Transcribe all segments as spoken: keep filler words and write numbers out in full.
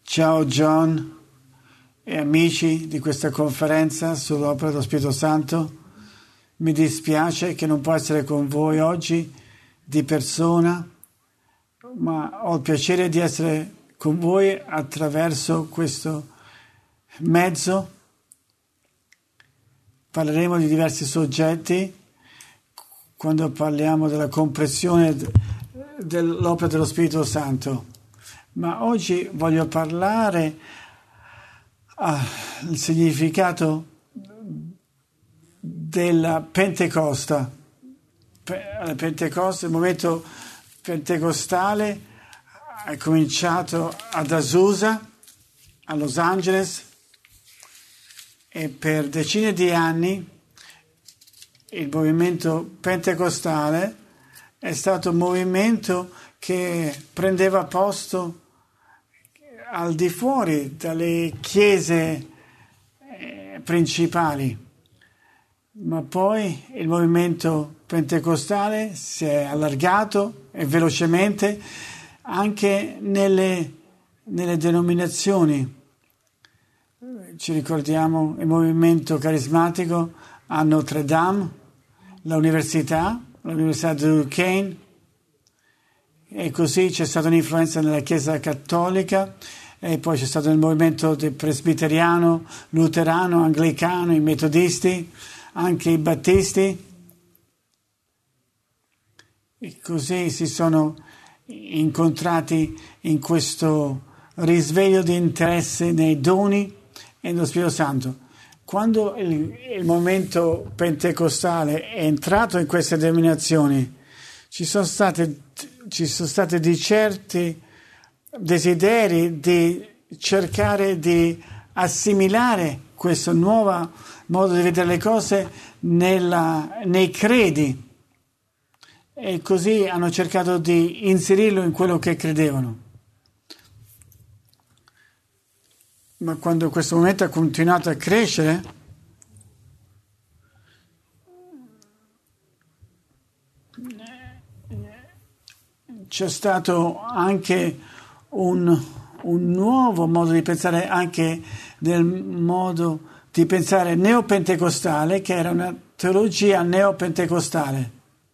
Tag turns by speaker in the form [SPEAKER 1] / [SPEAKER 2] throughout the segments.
[SPEAKER 1] Ciao John e amici di questa conferenza sull'opera dello Spirito Santo. Mi dispiace che non posso essere con voi oggi di persona, ma ho il piacere di essere con voi attraverso questo mezzo. Parleremo di diversi soggetti quando parliamo della comprensione dell'opera dello Spirito Santo. Ma oggi voglio parlare ah, del significato della Pentecosta. La Pentecoste, il momento pentecostale è cominciato ad Azusa, a Los Angeles, e per decine di anni il movimento pentecostale è stato un movimento che prendeva posto al di fuori dalle chiese eh, principali, ma poi il movimento pentecostale si è allargato e velocemente anche nelle, nelle denominazioni. Ci ricordiamo il movimento carismatico a Notre Dame, l'università, l'università di Duquesne, e così c'è stata un'influenza nella Chiesa cattolica, e poi c'è stato il movimento del presbiteriano, luterano, anglicano, i metodisti, anche i battisti, e così si sono incontrati in questo risveglio di interesse nei doni e nello Spirito Santo. Quando il, il movimento pentecostale è entrato in queste denominazioni, ci sono state ci sono stati di certi desideri di cercare di assimilare questo nuovo modo di vedere le cose nella, nei credi, e così hanno cercato di inserirlo in quello che credevano. Ma quando questo momento ha continuato a crescere, c'è stato anche un, un nuovo modo di pensare, anche nel modo di pensare neopentecostale, che era una teologia neopentecostale.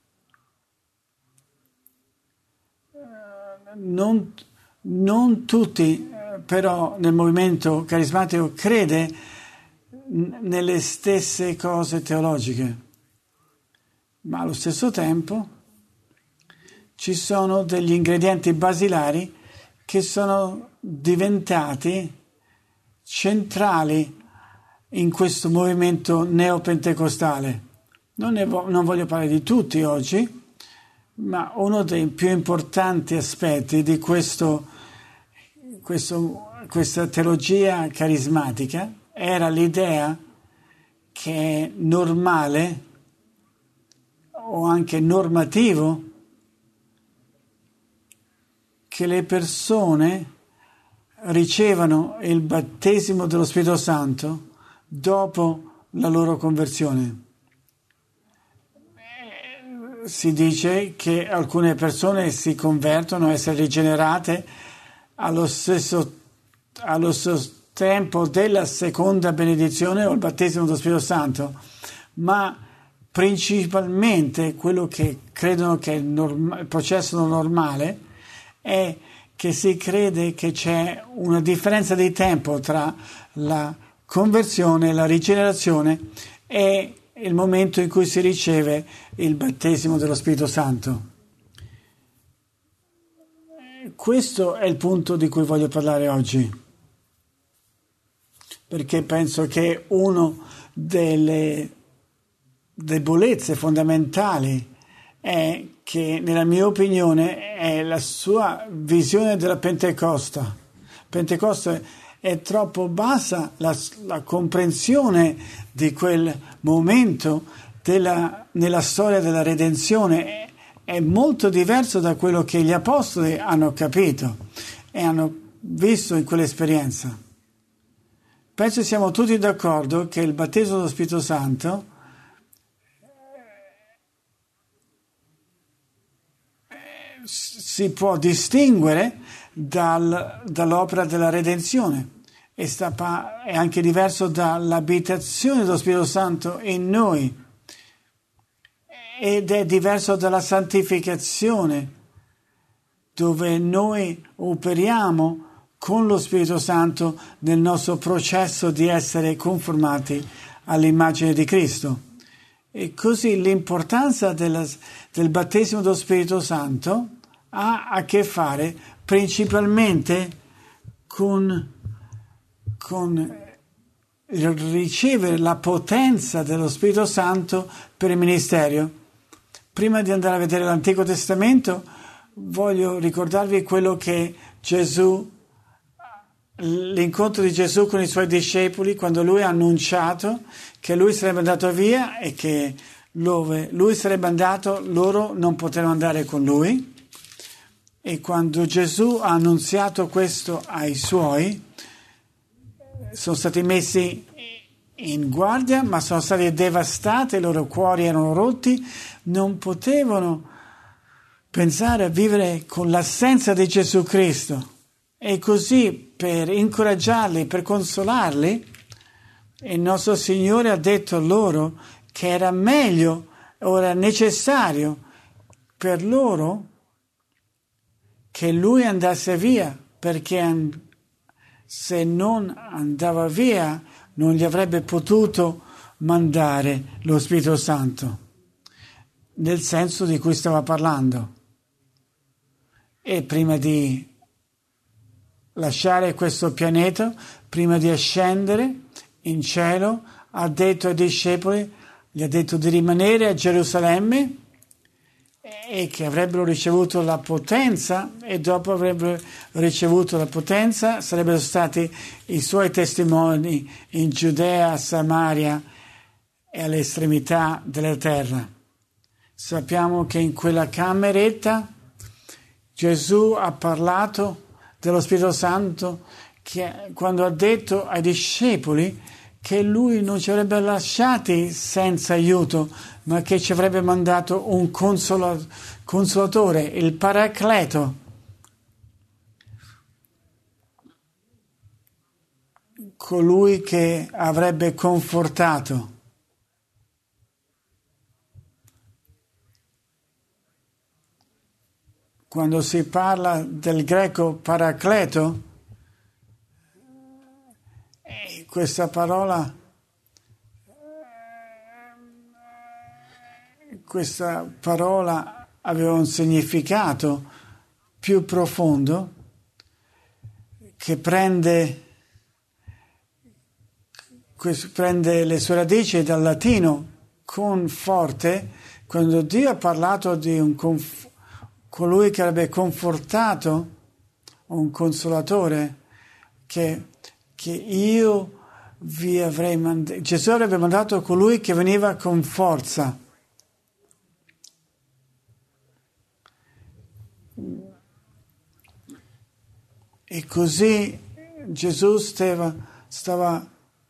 [SPEAKER 1] Non, non tutti, però, nel movimento carismatico crede nelle stesse cose teologiche, ma allo stesso tempo ci sono degli ingredienti basilari che sono diventati centrali in questo movimento neopentecostale. Non, ne vo- non voglio parlare di tutti oggi, ma uno dei più importanti aspetti di questo, questo, questa teologia carismatica era l'idea che è normale o anche normativo che le persone ricevano il battesimo dello Spirito Santo dopo la loro conversione. Si dice che alcune persone si convertono, essere rigenerate allo stesso, allo stesso tempo della seconda benedizione o il battesimo dello Spirito Santo, ma principalmente quello che credono che è il, norm- il processo normale è che si crede che c'è una differenza di tempo tra la conversione, la rigenerazione e il momento in cui si riceve il battesimo dello Spirito Santo. Questo è il punto di cui voglio parlare oggi, perché penso che una delle debolezze fondamentali è che, nella mia opinione, è la sua visione della Pentecoste. Pentecoste è troppo bassa la, la comprensione di quel momento della, nella storia della redenzione. È, è molto diverso da quello che gli apostoli hanno capito e hanno visto in quell'esperienza. Penso siamo tutti d'accordo che il battesimo dello Spirito Santo si può distinguere dal, dall'opera della redenzione. E sta, è anche diverso dall'abitazione dello Spirito Santo in noi, ed è diverso dalla santificazione, dove noi operiamo con lo Spirito Santo nel nostro processo di essere conformati all'immagine di Cristo. E così l'importanza della, del battesimo dello Spirito Santo ha a che fare principalmente con con ricevere la potenza dello Spirito Santo per il ministero. Prima di andare a vedere l'Antico Testamento, voglio ricordarvi quello che Gesù, l'incontro di Gesù con i suoi discepoli, quando lui ha annunciato che lui sarebbe andato via e che dove lui sarebbe andato, loro non potevano andare con lui. E quando Gesù ha annunziato questo ai suoi, sono stati messi in guardia, ma sono stati devastati, i loro cuori erano rotti, non potevano pensare a vivere con l'assenza di Gesù Cristo. E così, per incoraggiarli, per consolarli, il nostro Signore ha detto loro che era meglio, o era necessario per loro che Lui andasse via, perché se non andava via non gli avrebbe potuto mandare lo Spirito Santo, nel senso di cui stava parlando. E prima di lasciare questo pianeta, prima di ascendere in cielo, ha detto ai discepoli, gli ha detto di rimanere a Gerusalemme e che avrebbero ricevuto la potenza, e dopo avrebbero ricevuto la potenza sarebbero stati i suoi testimoni in Giudea, Samaria e alle estremità della terra. Sappiamo che in quella cameretta Gesù ha parlato dello Spirito Santo, che quando ha detto ai discepoli che lui non ci avrebbe lasciati senza aiuto, ma che ci avrebbe mandato un consolatore, il Paracleto. Colui che avrebbe confortato. Quando si parla del greco Paracleto, questa parola, questa parola aveva un significato più profondo che prende, prende le sue radici dal latino conforte. Quando Dio ha parlato di un conf- colui che avrebbe confortato, un consolatore, che che io vi avrei mandato, Gesù avrebbe mandato colui che veniva con forza. E così Gesù stava, stava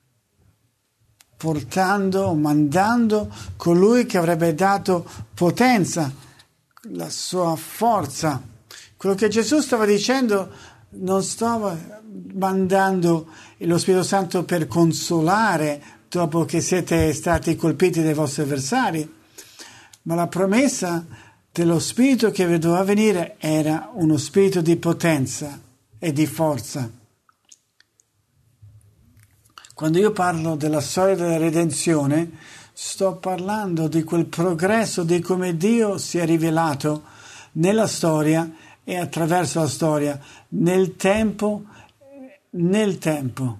[SPEAKER 1] portando, mandando colui che avrebbe dato potenza, la sua forza. Quello che Gesù stava dicendo, non stava mandando lo Spirito Santo per consolare dopo che siete stati colpiti dai vostri avversari, ma la promessa dello Spirito che doveva venire era uno Spirito di potenza e di forza. Quando io parlo della storia della redenzione, sto parlando di quel progresso, di come Dio si è rivelato nella storia e attraverso la storia, nel tempo, nel tempo.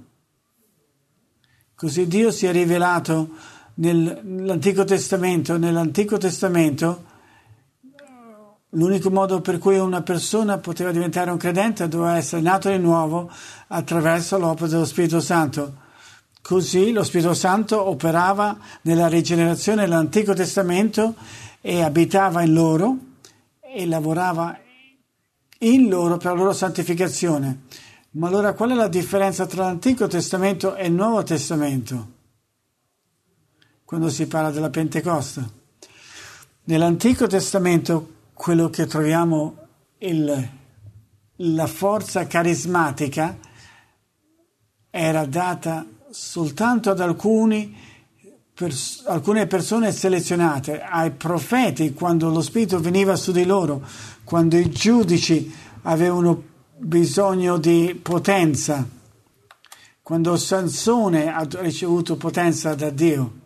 [SPEAKER 1] Così Dio si è rivelato nel, nell'Antico Testamento. Nell'Antico Testamento l'unico modo per cui una persona poteva diventare un credente doveva essere nato di nuovo attraverso l'opera dello Spirito Santo. Così lo Spirito Santo operava nella rigenerazione dell'Antico Testamento e abitava in loro e lavorava in loro per la loro santificazione. Ma allora qual è la differenza tra l'Antico Testamento e il Nuovo Testamento? Quando si parla della Pentecoste. Nell'Antico Testamento quello che troviamo il la forza carismatica era data soltanto ad alcuni, pers- alcune persone selezionate, ai profeti quando lo Spirito veniva su di loro, quando i giudici avevano bisogno di potenza, quando Sansone ha ricevuto potenza da Dio.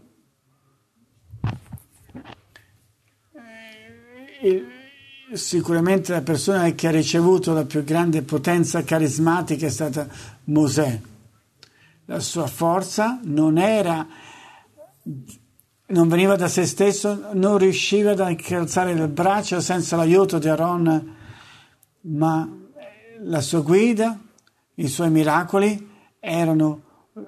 [SPEAKER 1] E sicuramente la persona che ha ricevuto la più grande potenza carismatica è stata Mosè. La sua forza non era, non veniva da se stesso, non riusciva ad alzare il braccio senza l'aiuto di Aaron, ma la sua guida, i suoi miracoli erano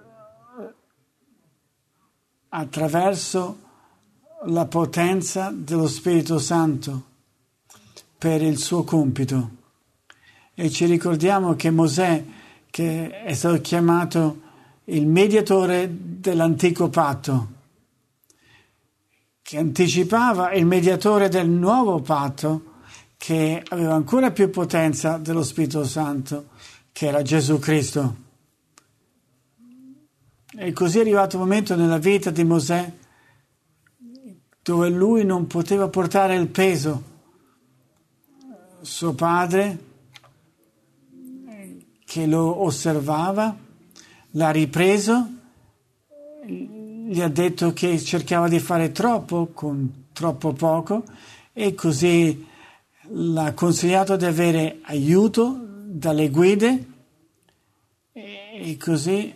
[SPEAKER 1] attraverso la potenza dello Spirito Santo per il suo compito. E ci ricordiamo che Mosè, che è stato chiamato il mediatore dell'antico patto, che anticipava il mediatore del nuovo patto, che aveva ancora più potenza dello Spirito Santo, che era Gesù Cristo. E così è arrivato un momento nella vita di Mosè dove lui non poteva portare il peso. Suo padre, che lo osservava, l'ha ripreso, gli ha detto che cercava di fare troppo con troppo poco e così l'ha consigliato di avere aiuto dalle guide e così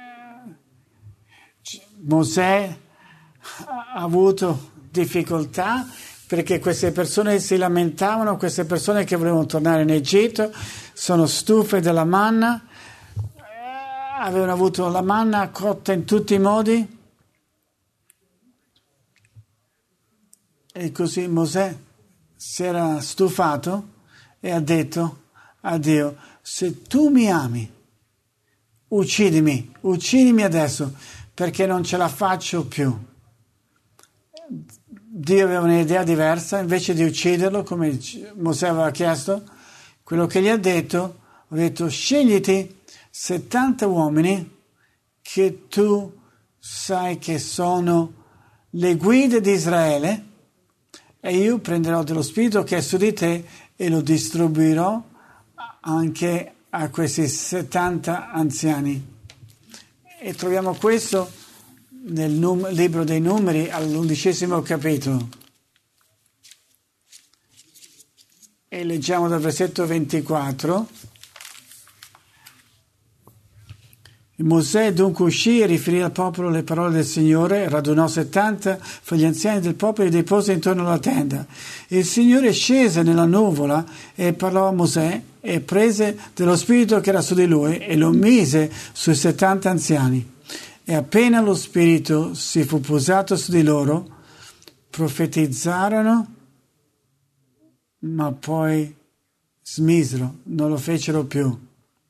[SPEAKER 1] Mosè ha avuto difficoltà perché queste persone si lamentavano, queste persone che volevano tornare in Egitto sono stufe della manna, avevano avuto la manna cotta in tutti i modi e così Mosè si era stufato e ha detto a Dio: se tu mi ami, uccidimi, uccidimi adesso perché non ce la faccio più. Dio aveva un'idea diversa, invece di ucciderlo come Mosè aveva chiesto, quello che gli ha detto, ha detto: scegliti settanta uomini che tu sai che sono le guide di Israele e io prenderò dello spirito che è su di te e lo distribuirò anche a questi settanta anziani. E troviamo questo nel num- libro dei Numeri all'undicesimo capitolo. E leggiamo dal versetto ventiquattro. Mosè dunque uscì e riferì al popolo le parole del Signore, radunò settanta fra gli anziani del popolo e li depose intorno alla tenda. Il Signore scese nella nuvola e parlò a Mosè e prese dello spirito che era su di lui e lo mise sui settanta anziani. E appena lo spirito si fu posato su di loro, profetizzarono, ma poi smisero, non lo fecero più.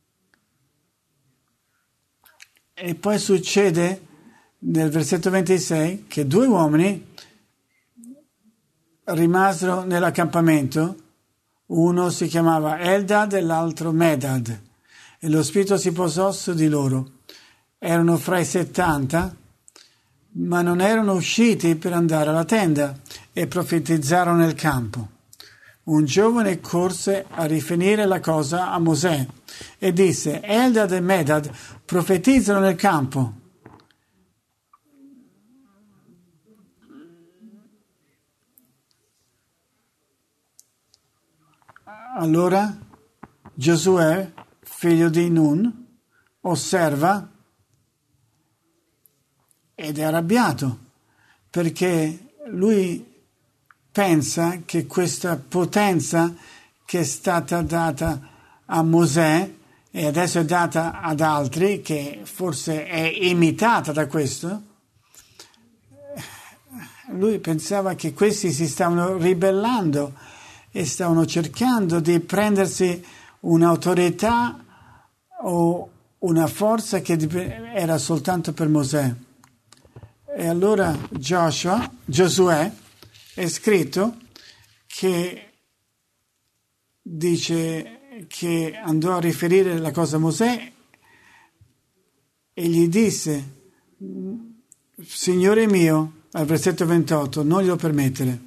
[SPEAKER 1] E poi succede nel versetto ventisei che due uomini rimasero nell'accampamento, uno si chiamava Eldad e l'altro Medad, e lo spirito si posò su di loro. Erano fra i settanta, ma non erano usciti per andare alla tenda e profetizzarono nel campo. Un giovane corse a riferire la cosa a Mosè e disse: Eldad e Medad profetizzano nel campo. Allora Giosuè, figlio di Nun, osserva ed è arrabbiato perché lui pensa che questa potenza che è stata data a Mosè e adesso è data ad altri, che forse è imitata da questo, lui pensava che questi si stavano ribellando e stavano cercando di prendersi un'autorità o una forza che era soltanto per Mosè. E allora Joshua, Giosuè, è scritto che dice che andò a riferire la cosa a Mosè e gli disse: Signore mio, al versetto ventotto, non glielo permettere.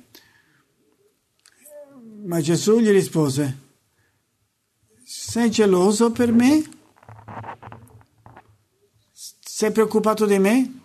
[SPEAKER 1] Ma Gesù gli rispose: sei geloso per me? Sei preoccupato di me?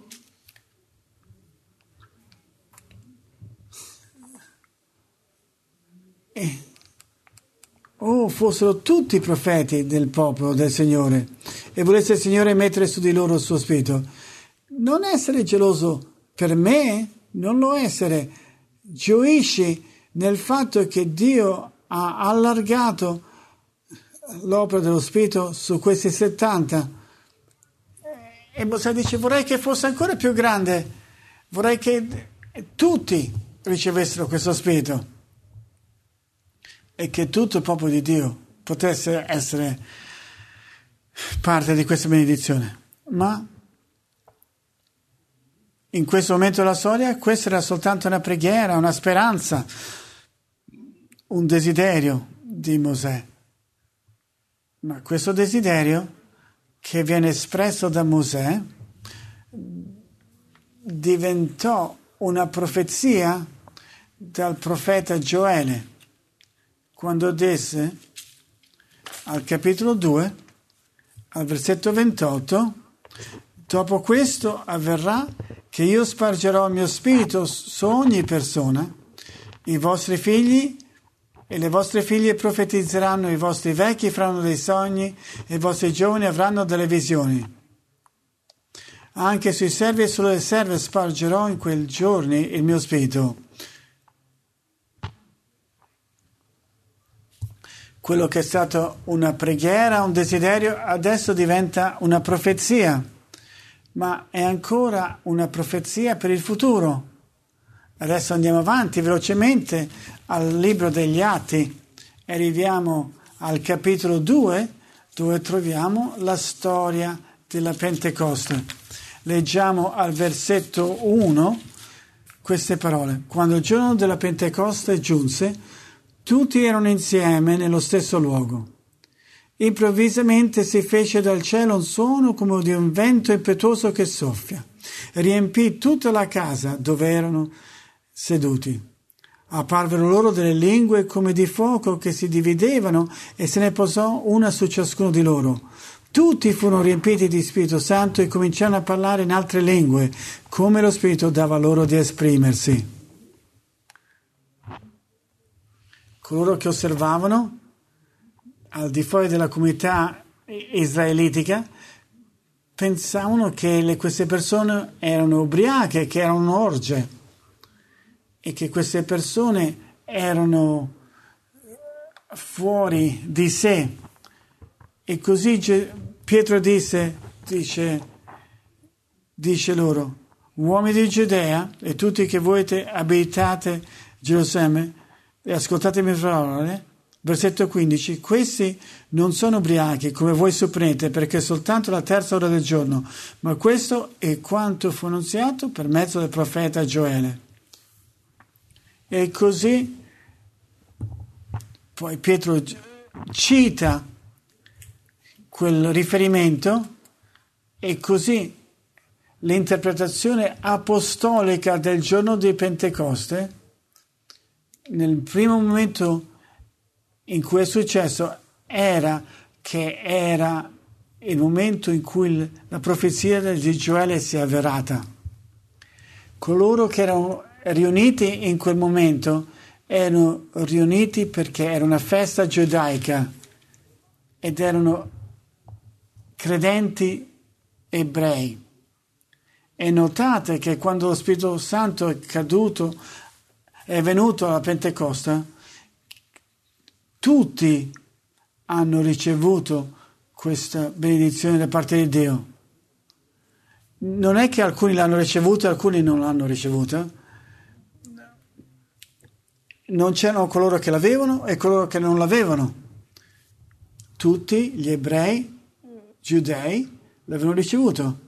[SPEAKER 1] E, oh, fossero tutti i profeti del popolo del Signore e volesse il Signore mettere su di loro il suo spirito. Non essere geloso per me, non lo essere. Gioisci nel fatto che Dio ha allargato l'opera dello Spirito su questi settanta. E Mosè dice: vorrei che fosse ancora più grande, vorrei che tutti ricevessero questo Spirito e che tutto il popolo di Dio potesse essere parte di questa benedizione. Ma in questo momento della storia questa era soltanto una preghiera, una speranza, un desiderio di Mosè. Ma questo desiderio che viene espresso da Mosè diventò una profezia dal profeta Gioele, quando disse al capitolo due, al versetto ventotto: dopo questo avverrà che io spargerò il mio spirito su ogni persona, i vostri figli e le vostre figlie profetizzeranno, i vostri vecchi faranno dei sogni e i vostri giovani avranno delle visioni. Anche sui servi e sulle serve spargerò in quei giorni il mio spirito. Quello che è stato una preghiera, un desiderio, adesso diventa una profezia, ma è ancora una profezia per il futuro. Adesso andiamo avanti velocemente al libro degli Atti e arriviamo al capitolo due, dove troviamo la storia della Pentecoste. Leggiamo al versetto uno queste parole: quando il giorno della Pentecoste giunse, tutti erano insieme nello stesso luogo. Improvvisamente si fece dal cielo un suono come di un vento impetuoso che soffia, riempì tutta la casa dove erano seduti. Apparvero loro delle lingue come di fuoco che si dividevano e se ne posò una su ciascuno di loro. Tutti furono riempiti di Spirito Santo e cominciarono a parlare in altre lingue, come lo Spirito dava loro di esprimersi. Coloro che osservavano al di fuori della comunità israelitica pensavano che le, queste persone erano ubriache, che erano orge e che queste persone erano fuori di sé. E così Pietro disse, dice, dice loro: uomini di Giudea e tutti che voi abitate Gerusalemme, e ascoltate le mie parole. Versetto quindici: questi non sono ubriachi come voi supponete, perché è soltanto la terza ora del giorno, ma questo è quanto fu annunziato per mezzo del profeta Gioele. E così poi Pietro cita quel riferimento e così l'interpretazione apostolica del giorno di Pentecoste, nel primo momento in cui è successo, era che era il momento in cui la profezia di Gioele si è avverata. Coloro che erano riuniti in quel momento erano riuniti perché era una festa giudaica ed erano credenti ebrei. E notate che quando lo Spirito Santo è caduto, è venuto alla Pentecoste, tutti hanno ricevuto questa benedizione da parte di Dio. Non è che alcuni l'hanno ricevuta e alcuni non l'hanno ricevuta. Non c'erano coloro che l'avevano e coloro che non l'avevano. Tutti gli ebrei, giudei, l'avevano ricevuto.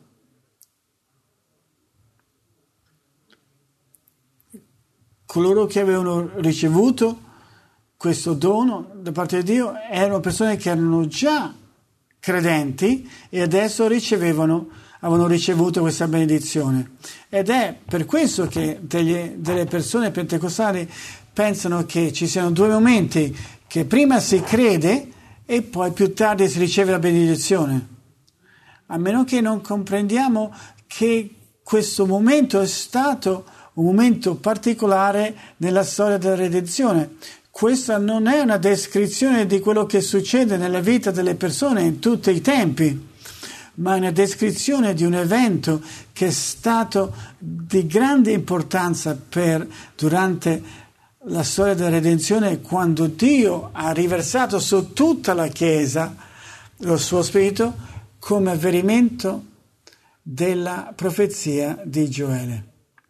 [SPEAKER 1] Coloro che avevano ricevuto questo dono da parte di Dio erano persone che erano già credenti e adesso ricevevano, avevano ricevuto questa benedizione. Ed è per questo che degli, delle persone pentecostali pensano che ci siano due momenti, che prima si crede e poi più tardi si riceve la benedizione. A meno che non comprendiamo che questo momento è stato un momento particolare nella storia della redenzione. Questa non è una descrizione di quello che succede nella vita delle persone in tutti i tempi, ma è una descrizione di un evento che è stato di grande importanza per durante la storia della redenzione, quando Dio ha riversato su tutta la Chiesa lo suo Spirito come avvenimento della profezia di Gioele.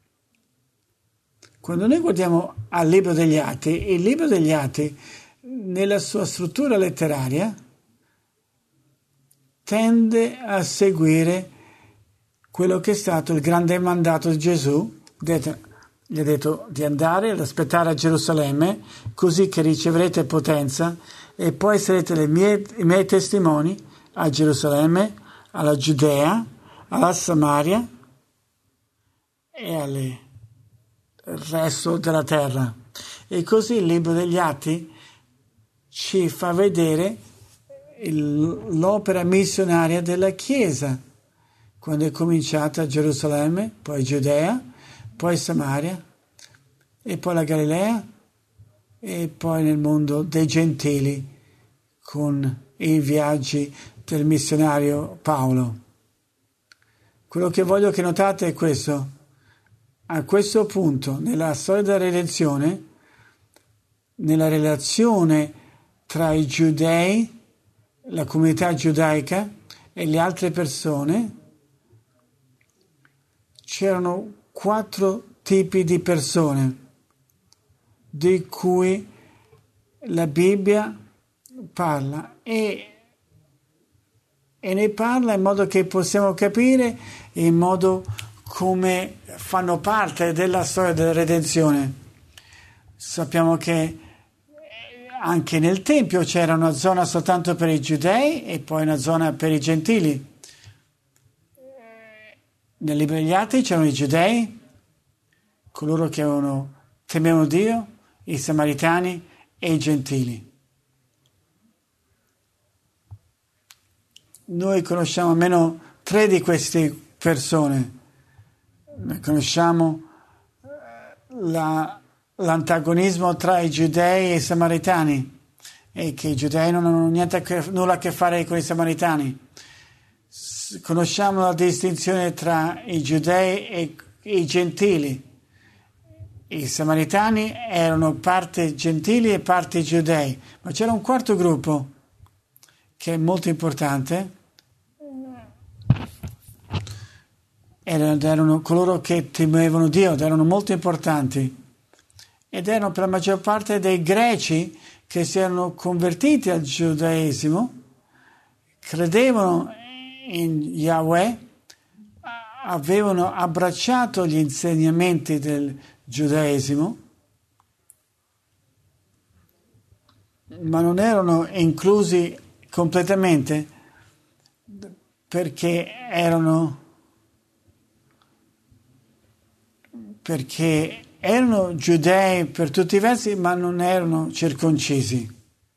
[SPEAKER 1] Quando noi guardiamo al libro degli Atti, il libro degli Atti, nella sua struttura letteraria, tende a seguire quello che è stato il grande mandato di Gesù. Gli ha detto di andare ad aspettare a Gerusalemme, così che riceverete potenza e poi sarete le mie, i miei testimoni a Gerusalemme, alla Giudea, alla Samaria e alle il resto della terra. E così il libro degli Atti ci fa vedere il, l'opera missionaria della Chiesa, quando è cominciata a Gerusalemme, poi Giudea, poi Samaria e poi la Galilea e poi nel mondo dei gentili con i viaggi del missionario Paolo. Quello che voglio che notate è questo: a questo punto, nella storia della redenzione, nella relazione tra i giudei, la comunità giudaica e le altre persone, c'erano quattro tipi di persone di cui la Bibbia parla e, e ne parla in modo che possiamo capire, in modo come fanno parte della storia della redenzione. Sappiamo che anche nel Tempio c'era una zona soltanto per i giudei e poi una zona per i gentili. Nel libro degli Atti c'erano i giudei, coloro che avevano, temevano Dio, i samaritani e i gentili. Noi conosciamo almeno tre di queste persone. Noi conosciamo la, l'antagonismo tra i giudei e i samaritani, e che i giudei non hanno niente a che, nulla a che fare con i samaritani. Conosciamo la distinzione tra i giudei e i gentili. I samaritani erano parte gentili e parte giudei, ma c'era un quarto gruppo che è molto importante. Erano, erano coloro che temevano Dio, erano molto importanti, ed erano per la maggior parte dei greci che si erano convertiti al giudaesimo, credevano in Yahweh, avevano abbracciato gli insegnamenti del giudaesimo, ma non erano inclusi completamente perché erano perché erano giudei per tutti i versi, ma non erano circoncisi.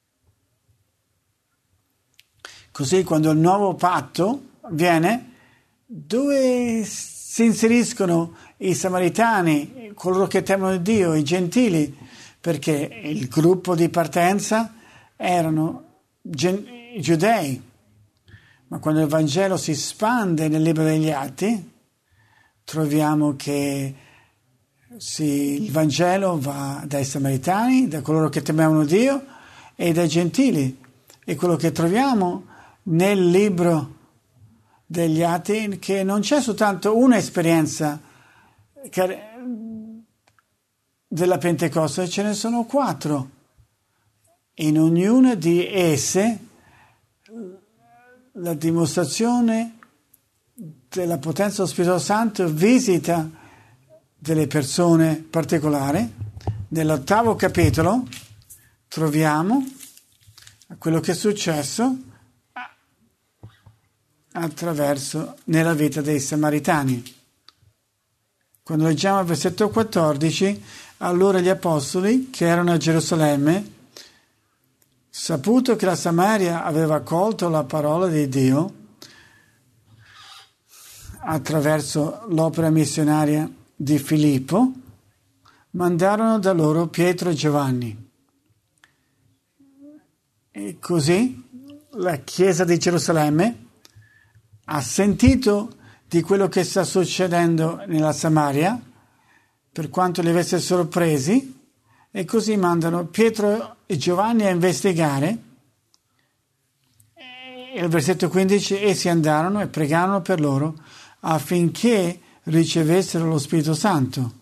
[SPEAKER 1] Così quando il nuovo patto viene, dove si inseriscono i samaritani, coloro che temono Dio, i gentili, perché il gruppo di partenza erano gen- giudei. Ma quando il Vangelo si espande nel libro degli Atti, troviamo che sì, il Vangelo va dai samaritani, da coloro che temevano Dio, e dai gentili. E quello che troviamo nel libro degli Atti, che non c'è soltanto una esperienza della Pentecoste, ce ne sono quattro. In ognuna di esse la dimostrazione della potenza dello Spirito Santo visita delle persone particolari. Nell'ottavo capitolo troviamo quello che è successo attraverso nella vita dei Samaritani. Quando leggiamo il versetto quattordici, allora gli apostoli che erano a Gerusalemme, saputo che la Samaria aveva accolto la parola di Dio attraverso l'opera missionaria di Filippo, mandarono da loro Pietro e Giovanni. E così la Chiesa di Gerusalemme ha sentito di quello che sta succedendo nella Samaria, per quanto li avesse sorpresi, e così mandano Pietro e Giovanni a investigare. E il versetto quindici, essi andarono e pregarono per loro affinché ricevessero lo Spirito Santo.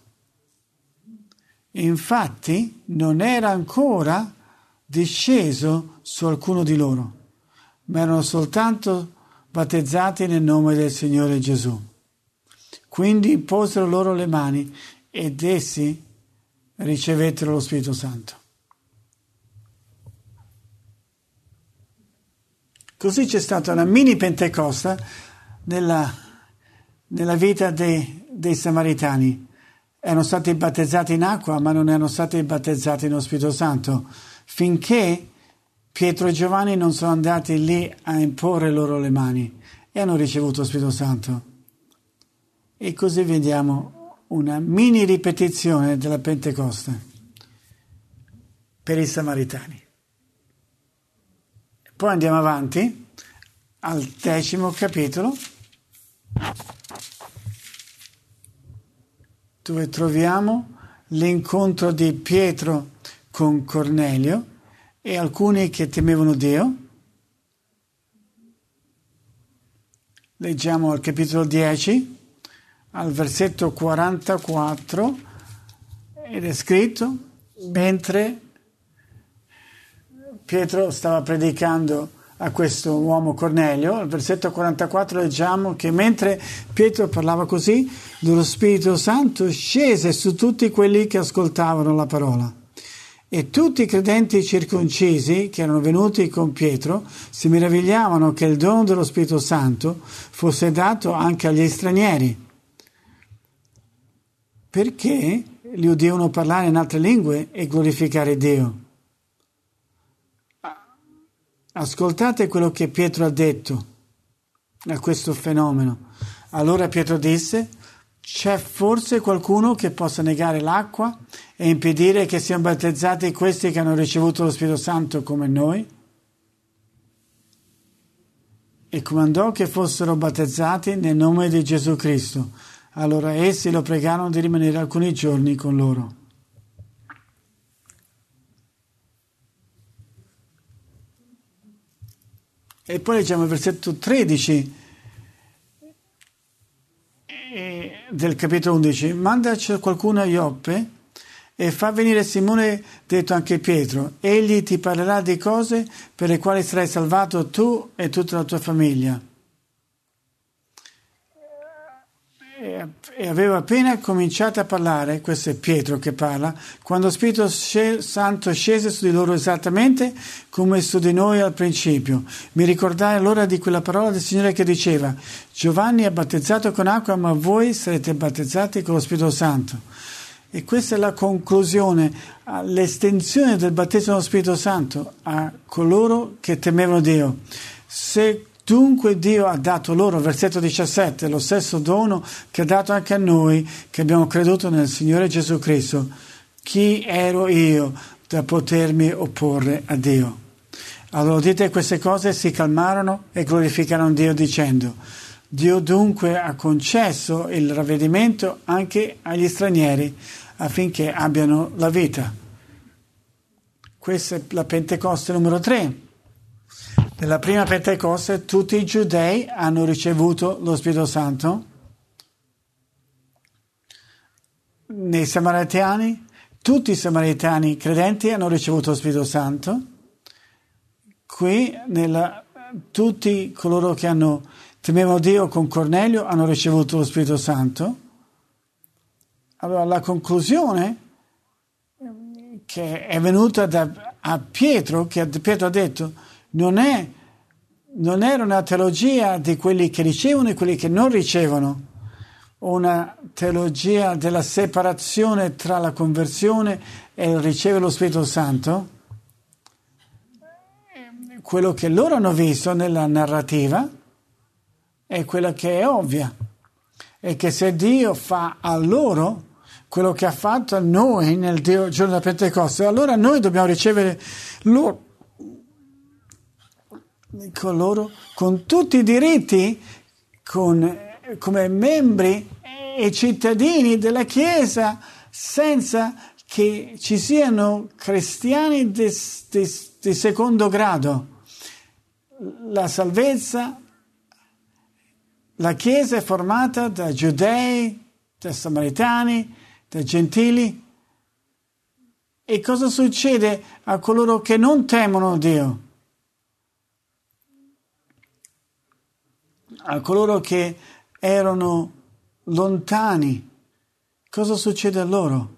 [SPEAKER 1] Infatti non era ancora disceso su alcuno di loro, ma erano soltanto battezzati nel nome del Signore Gesù. Quindi imposero loro le mani ed essi ricevettero lo Spirito Santo. Così c'è stata una mini Pentecoste nella, nella vita dei, dei Samaritani. Erano stati battezzati in acqua, ma non erano stati battezzati nello Spirito Santo, finché Pietro e Giovanni non sono andati lì a imporre loro le mani e hanno ricevuto lo Spirito Santo. E così vediamo una mini ripetizione della Pentecoste per i Samaritani. Poi andiamo avanti al decimo capitolo, dove troviamo l'incontro di Pietro con Cornelio e alcuni che temevano Dio. Leggiamo al capitolo dieci, al versetto quarantaquattro, ed è scritto: mentre Pietro stava predicando a questo uomo Cornelio, al versetto quarantaquattro leggiamo che mentre Pietro parlava così, lo Spirito Santo scese su tutti quelli che ascoltavano la parola. E tutti i credenti circoncisi che erano venuti con Pietro si meravigliavano che il dono dello Spirito Santo fosse dato anche agli stranieri, perché li udivano parlare in altre lingue e glorificare Dio. Ascoltate quello che Pietro ha detto a questo fenomeno. Allora Pietro disse: c'è forse qualcuno che possa negare l'acqua e impedire che siano battezzati questi che hanno ricevuto lo Spirito Santo come noi? E comandò che fossero battezzati nel nome di Gesù Cristo. Allora essi lo pregarono di rimanere alcuni giorni con loro. E poi leggiamo il versetto tredici del capitolo undici. Mandaci qualcuno a Ioppe e fa venire Simone, detto anche Pietro. Egli ti parlerà di cose per le quali sarai salvato tu e tutta la tua famiglia. E aveva appena cominciato a parlare, questo è Pietro che parla, quando lo Spirito Santo scese su di loro esattamente come su di noi al principio. Mi ricordai allora di quella parola del Signore che diceva: Giovanni è battezzato con acqua, ma voi sarete battezzati con lo Spirito Santo. E questa è la conclusione, l'estensione del battesimo dello Spirito Santo a coloro che temevano Dio. Se dunque Dio ha dato loro, versetto diciassette, lo stesso dono che ha dato anche a noi che abbiamo creduto nel Signore Gesù Cristo. Chi ero io da potermi opporre a Dio? Allora udite queste cose, si calmarono e glorificarono Dio dicendo: Dio dunque ha concesso il ravvedimento anche agli stranieri affinché abbiano la vita. Questa è la Pentecoste numero tre. Nella prima Pentecoste tutti i giudei hanno ricevuto lo Spirito Santo. Nei Samaritani, tutti i Samaritani credenti hanno ricevuto lo Spirito Santo. Qui nella, tutti coloro che hanno temevano Dio con Cornelio hanno ricevuto lo Spirito Santo. Allora la conclusione che è venuta da a Pietro, che Pietro ha detto, non è, non era una teologia di quelli che ricevono e quelli che non ricevono, una teologia della separazione tra la conversione e il ricevere lo Spirito Santo. Quello che loro hanno visto nella narrativa è quella che è ovvia, è che se Dio fa a loro quello che ha fatto a noi nel Dio, giorno della Pentecoste, allora noi dobbiamo ricevere loro con, loro, con tutti i diritti, con, come membri e cittadini della Chiesa, senza che ci siano cristiani di, di, di secondo grado. La salvezza, la Chiesa è formata da giudei, da samaritani, da gentili. E cosa succede a coloro che non temono Dio? A coloro che erano lontani, cosa succede a loro?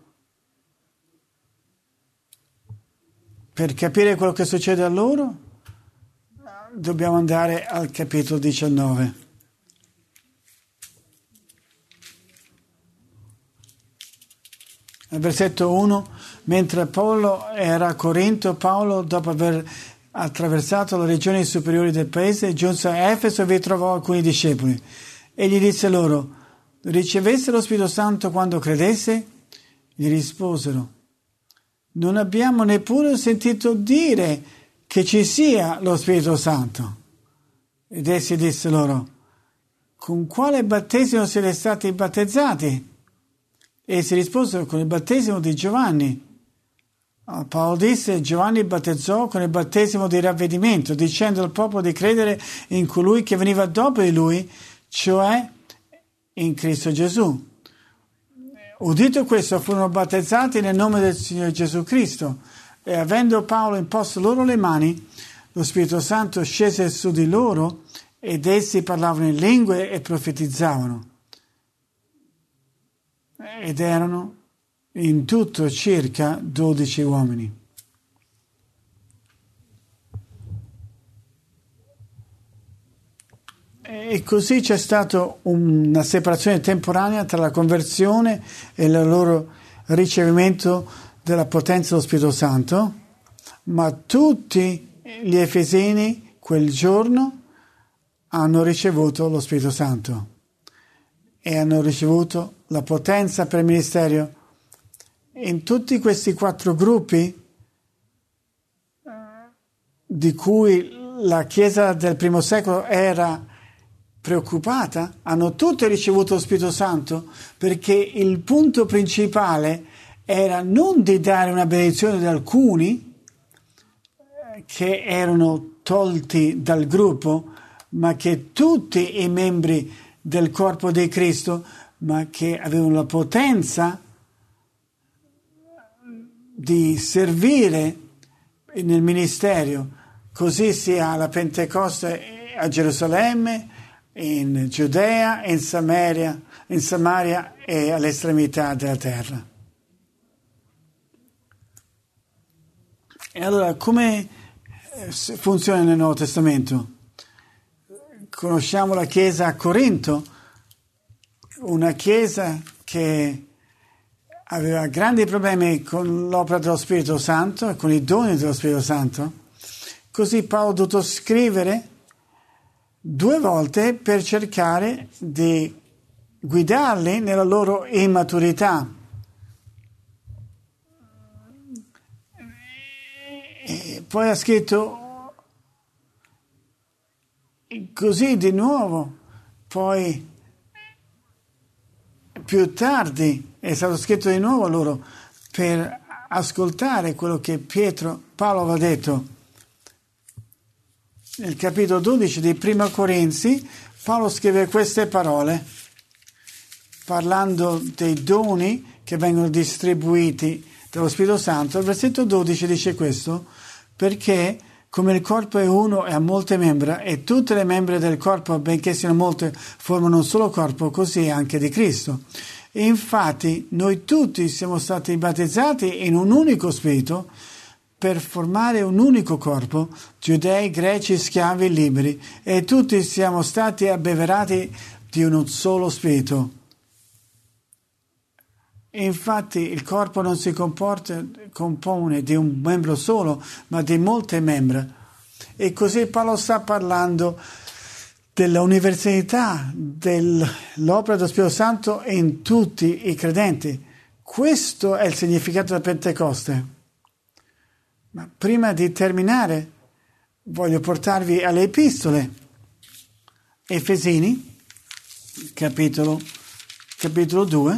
[SPEAKER 1] Per capire quello che succede a loro, dobbiamo andare al capitolo diciannove. Al versetto uno, mentre Paolo era a Corinto, Paolo, dopo aver attraversato le regioni superiori del paese, giunse a Efeso e vi trovò alcuni discepoli. E gli disse loro, riceveste lo Spirito Santo quando credesse? Gli risposero, non abbiamo neppure sentito dire che ci sia lo Spirito Santo. Ed essi disse loro, con quale battesimo siete stati battezzati? E si risposero, con il battesimo di Giovanni. Paolo disse, Giovanni battezzò con il battesimo di ravvedimento, dicendo al popolo di credere in colui che veniva dopo di lui, cioè in Cristo Gesù. Udito questo, furono battezzati nel nome del Signore Gesù Cristo. E avendo Paolo imposto loro le mani, lo Spirito Santo scese su di loro ed essi parlavano in lingue e profetizzavano. Ed erano in tutto circa dodici uomini. E così c'è stata una separazione temporanea tra la conversione e il loro ricevimento della potenza dello Spirito Santo, ma tutti gli Efesini quel giorno hanno ricevuto lo Spirito Santo e hanno ricevuto la potenza per il ministero. In tutti questi quattro gruppi, di cui la Chiesa del primo secolo era preoccupata, hanno tutti ricevuto lo Spirito Santo, perché il punto principale era non di dare una benedizione ad alcuni che erano tolti dal gruppo, ma che tutti i membri del corpo di Cristo, ma che avevano la potenza di servire nel ministero. Così sia alla Pentecoste a Gerusalemme, in Giudea, in Samaria, in Samaria e all'estremità della terra. E allora, come funziona nel Nuovo Testamento? Conosciamo la Chiesa a Corinto, una Chiesa che aveva grandi problemi con l'opera dello Spirito Santo e con i doni dello Spirito Santo. Così Paolo ha dovuto scrivere due volte per cercare di guidarli nella loro immaturità. E poi ha scritto così di nuovo, poi più tardi è stato scritto di nuovo a loro per ascoltare quello che Pietro, Paolo aveva detto. Nel capitolo dodici di Prima Corinzi, Paolo scrive queste parole, parlando dei doni che vengono distribuiti dallo Spirito Santo. Il versetto dodici dice questo, perché come il corpo è uno e ha molte membra, e tutte le membra del corpo, benché siano molte, formano un solo corpo, così anche di Cristo. E infatti noi tutti siamo stati battezzati in un unico spirito, per formare un unico corpo, giudei, greci, schiavi, liberi, e tutti siamo stati abbeverati di un solo spirito. Infatti il corpo non si comporta, compone di un membro solo, ma di molte membra. E così Paolo sta parlando della universalità dell'opera dello Spirito Santo in tutti i credenti. Questo è il significato della Pentecoste. Ma prima di terminare voglio portarvi alle epistole. Efesini, capitolo, capitolo due,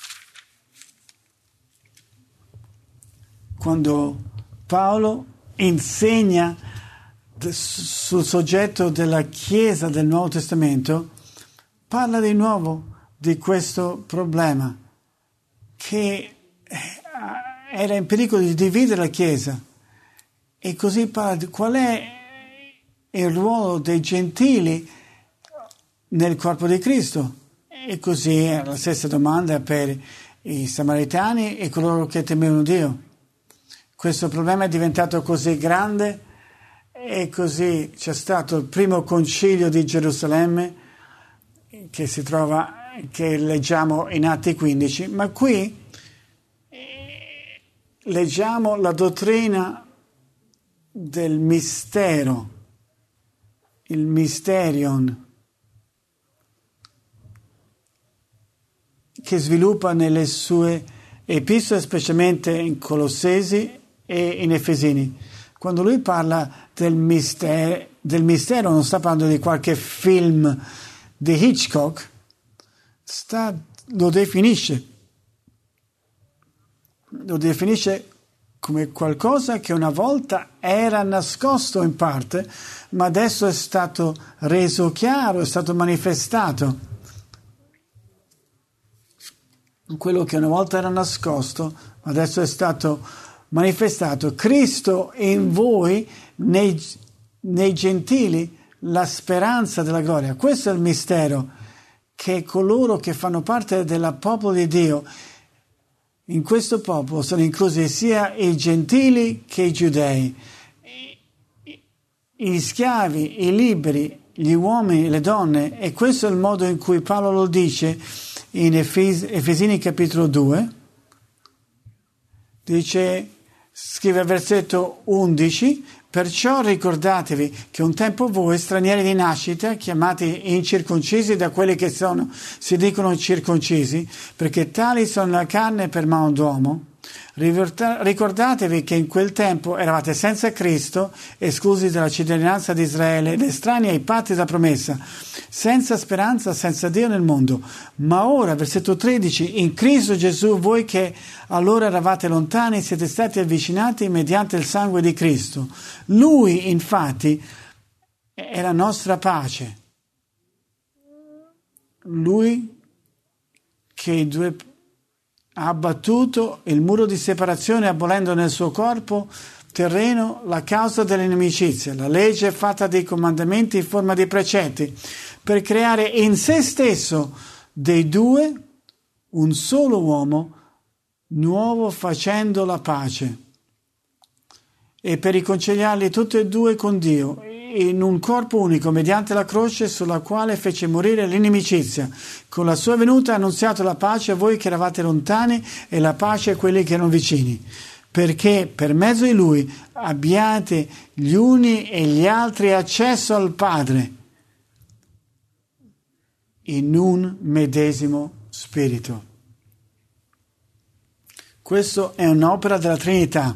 [SPEAKER 1] quando Paolo insegna sul soggetto della Chiesa del Nuovo Testamento, parla di nuovo di questo problema che era in pericolo di dividere la Chiesa. E così parla di qual è il ruolo dei gentili nel corpo di Cristo. E così è la stessa domanda per i samaritani e coloro che temevano Dio. Questo problema è diventato così grande e così c'è stato il primo concilio di Gerusalemme che si trova, che leggiamo in Atti quindici, ma qui leggiamo la dottrina del mistero, il mysterion, che sviluppa nelle sue epistole, specialmente in Colossesi e in Efesini. Quando lui parla del mistero, del mistero non sta parlando di qualche film di Hitchcock, sta, lo definisce, lo definisce come qualcosa che una volta era nascosto in parte, ma adesso è stato reso chiaro, è stato manifestato. Quello che una volta era nascosto, adesso è stato manifestato. Cristo in voi, nei, nei gentili, la speranza della gloria. Questo è il mistero, che coloro che fanno parte del popolo di Dio, in questo popolo sono inclusi sia i gentili che i giudei, gli schiavi, i liberi, gli uomini, le donne, e questo è il modo in cui Paolo lo dice in Efes- Efesini capitolo due. Dice, scrive al versetto undici: perciò ricordatevi che un tempo voi, stranieri di nascita, chiamati incirconcisi da quelli che sono, si dicono circoncisi, perché tali sono la carne per mano d'uomo, ricordatevi che in quel tempo eravate senza Cristo, esclusi dalla cittadinanza di Israele ed estranei ai patti della promessa, senza speranza, senza Dio nel mondo. Ma ora, versetto tredici, in Cristo Gesù, voi che allora eravate lontani, siete stati avvicinati mediante il sangue di Cristo. Lui, infatti, è la nostra pace. Lui che i due ha abbattuto il muro di separazione, abolendo nel suo corpo terreno la causa dell'inimicizia, la legge fatta dei comandamenti in forma di precetti, per creare in se stesso dei due un solo uomo nuovo, facendo la pace, e per riconciliarli tutti e due con Dio in un corpo unico mediante la croce, sulla quale fece morire l'inimicizia. Con la sua venuta ha annunziato la pace a voi che eravate lontani e la pace a quelli che erano vicini, perché per mezzo di lui abbiate gli uni e gli altri accesso al Padre in un medesimo spirito. Questo è un'opera della Trinità.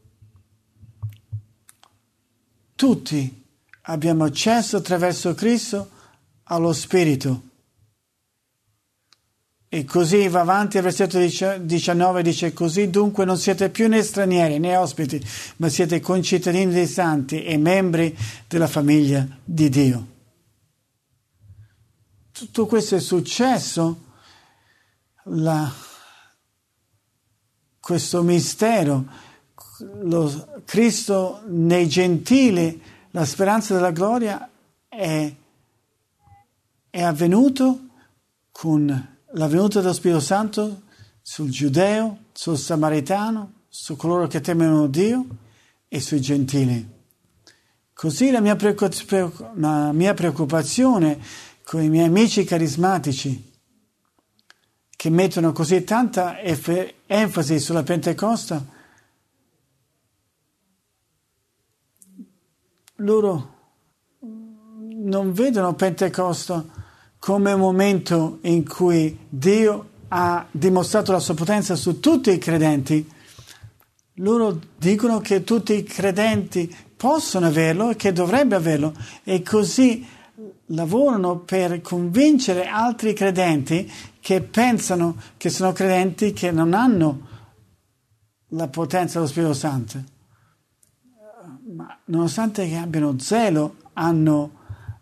[SPEAKER 1] Tutti abbiamo accesso attraverso Cristo allo Spirito. E così va avanti al versetto diciannove, dice: così dunque non siete più né stranieri né ospiti, ma siete concittadini dei santi e membri della famiglia di Dio. Tutto questo è successo, la, questo mistero, lo, Cristo nei gentili, la speranza della gloria è, è avvenuto con la venuta dello Spirito Santo sul giudeo, sul samaritano, su coloro che temono Dio, e sui gentili. Così la mia, preoccup- la mia preoccupazione con i miei amici carismatici, che mettono così tanta eff- enfasi sulla Pentecoste, loro non vedono Pentecoste come un momento in cui Dio ha dimostrato la sua potenza su tutti i credenti. Loro dicono che tutti i credenti possono averlo e che dovrebbero averlo, e così lavorano per convincere altri credenti che pensano che sono credenti che non hanno la potenza dello Spirito Santo. Ma nonostante che abbiano zelo, hanno,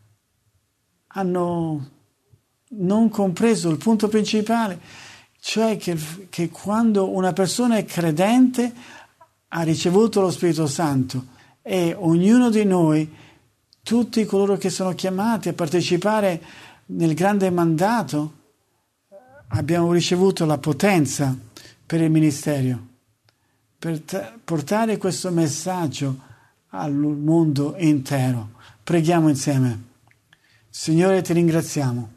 [SPEAKER 1] hanno non compreso il punto principale, cioè che, che quando una persona è credente ha ricevuto lo Spirito Santo, e ognuno di noi, tutti coloro che sono chiamati a partecipare nel grande mandato, abbiamo ricevuto la potenza per il ministero, per t- portare questo messaggio al mondo intero. Preghiamo insieme. Signore, ti ringraziamo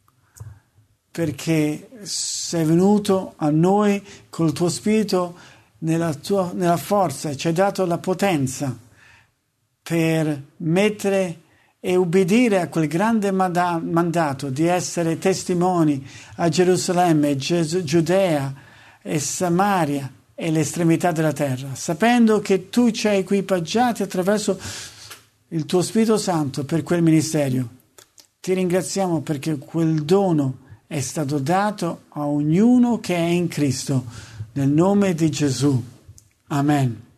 [SPEAKER 1] perché sei venuto a noi col tuo Spirito nella, tua, nella forza, e ci hai dato la potenza per mettere e ubbidire a quel grande manda- mandato di essere testimoni a Gerusalemme, Ges- Giudea e Samaria e l'estremità della terra, sapendo che tu ci hai equipaggiati attraverso il tuo Spirito Santo per quel ministero. Ti ringraziamo perché quel dono è stato dato a ognuno che è in Cristo, nel nome di Gesù. Amen.